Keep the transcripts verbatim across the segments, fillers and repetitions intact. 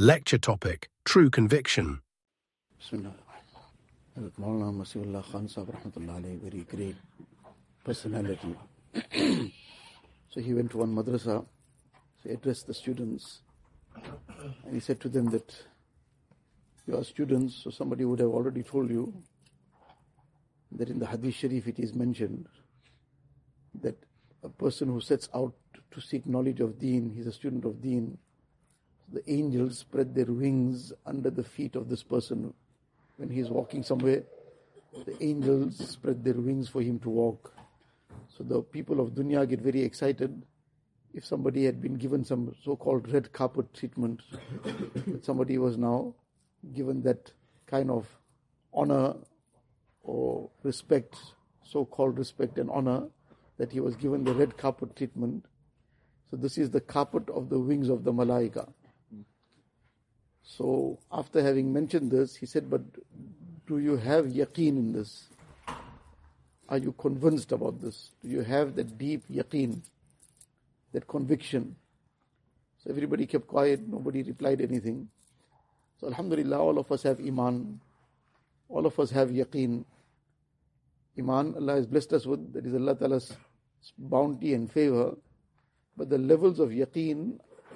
Lecture topic, True Conviction. Bismillah. Maulana Masihullah Khan Sahib Rahmatullah Alayhi, very great personality. So he went to one madrasa, so he addressed the students, and he said to them that you are students, so somebody would have already told you that in the Hadith Sharif it is mentioned that a person who sets out to seek knowledge of Deen, he's a student of Deen, the angels spread their wings under the feet of this person. When he's walking somewhere, the angels spread their wings for him to walk. So the people of dunya get very excited if somebody had been given some so-called red carpet treatment, that somebody was now given that kind of honor or respect, so-called respect and honor, that he was given the red carpet treatment. So this is the carpet of the wings of the malaika. So after having mentioned this, he said, but do you have yaqeen in this? Are you convinced about this? Do you have that deep yaqeen, that conviction? So everybody kept quiet, nobody replied anything. So alhamdulillah, all of us have iman, all of us have yaqeen. Iman, Allah has blessed us with, that is Allah Ta'ala's bounty and favor, but the levels of yaqeen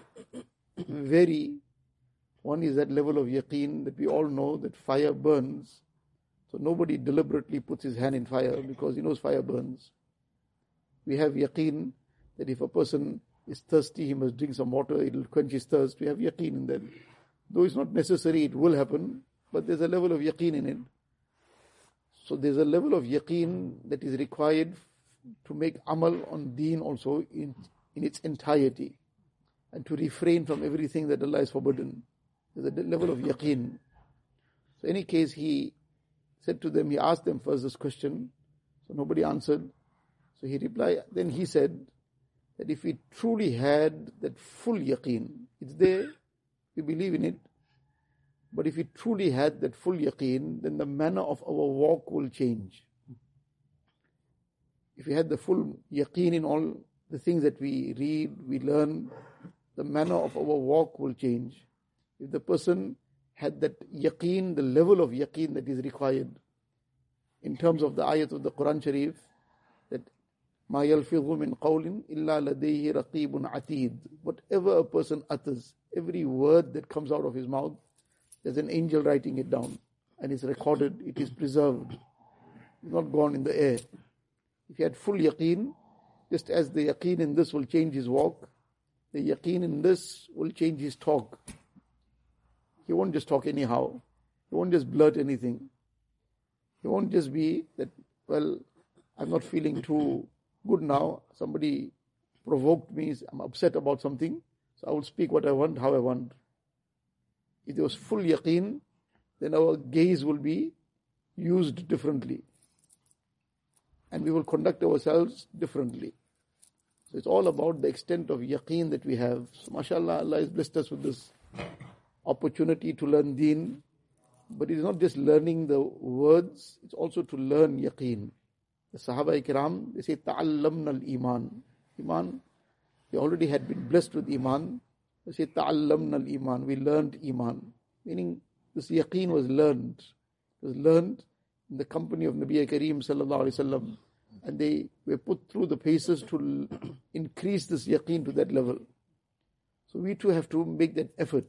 vary. One is that level of yaqeen that we all know that fire burns. So nobody deliberately puts his hand in fire because he knows fire burns. We have yaqeen that if a person is thirsty, he must drink some water, it will quench his thirst. We have yaqeen in that. Though it's not necessary, it will happen, but there's a level of yaqeen in it. So there's a level of yaqeen that is required to make amal on deen also in, in its entirety, and to refrain from everything that Allah has forbidden. There's a level of yaqeen. So in any case, he said to them, he asked them first this question, so nobody answered. So he replied, then he said that if we truly had that full yaqeen, it's there, we believe in it, but if we truly had that full yaqeen, then the manner of our walk will change. If we had the full yaqeen in all the things that we read, we learn, the manner of our walk will change. If the person had that yaqeen, the level of yaqeen that is required, in terms of the ayat of the Quran Sharif, that مَا يَلْفِظُ مِنْ قَوْلٍ إِلَّا لَدَيْهِ رَقِيبٌ عَتِيدٌ. Whatever a person utters, every word that comes out of his mouth, there's an angel writing it down, and it's recorded, it is preserved, it's not gone in the air. If he had full yaqeen, just as the yaqeen in this will change his walk, the yaqeen in this will change his talk. He won't just talk anyhow. He won't just blurt anything. He won't just be that, well, I'm not feeling too good now. Somebody provoked me. I'm upset about something. So I will speak what I want, how I want. If there was full yaqeen, then our gaze will be used differently. And we will conduct ourselves differently. So it's all about the extent of yaqeen that we have. So mashallah, Allah has blessed us with this opportunity to learn deen, but it's not just learning the words, it's also to learn yaqeen. The Sahaba Ikram, they say, ta'allamna al-iman. Iman, they already had been blessed with iman. They say, ta'allamna al-iman, we learned iman. Meaning, this yaqeen was learned. It was learned in the company of Nabi Kareem sallallahu alayhi wa sallam. And they were put through the paces to increase this yaqeen to that level. So we too have to make that effort.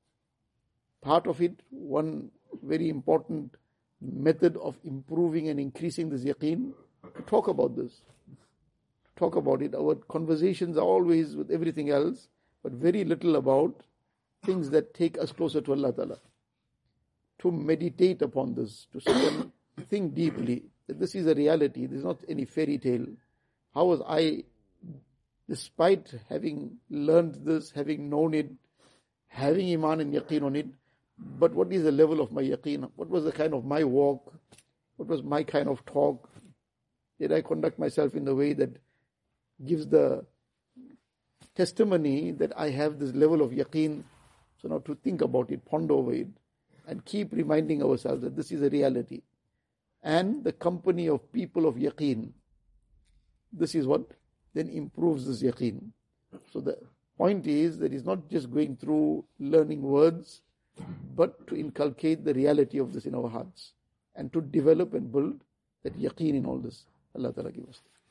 Part of it, one very important method of improving and increasing this yaqeen, to talk about this. Talk about it. Our conversations are always with everything else, but very little about things that take us closer to Allah Ta'ala. To meditate upon this, to sit and think deeply, that this is a reality, this is not any fairy tale. How was I, despite having learned this, having known it, having iman and yaqeen on it, but what is the level of my yaqeen? What was the kind of my walk? What was my kind of talk? Did I conduct myself in the way that gives the testimony that I have this level of yaqeen? So now to think about it, ponder over it, and keep reminding ourselves that this is a reality. And the company of people of yaqeen, this is what then improves this yaqeen. So the point is that it's not just going through learning words, but to inculcate the reality of this in our hearts and to develop and build that yaqeen in all this. Allah Ta'ala give us.